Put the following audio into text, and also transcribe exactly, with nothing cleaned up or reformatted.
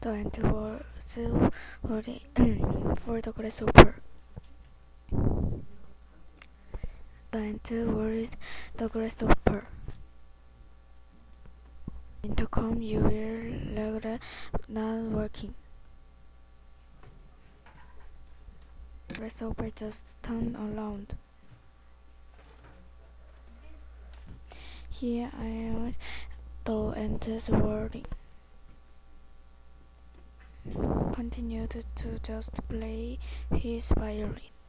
The ant was waiting for the grasshopper. The ant worried the grasshopper. Intercom, you will regret not working. Grasshopper just turned around. Here I am, the ants worrying. Continued to just play his violin.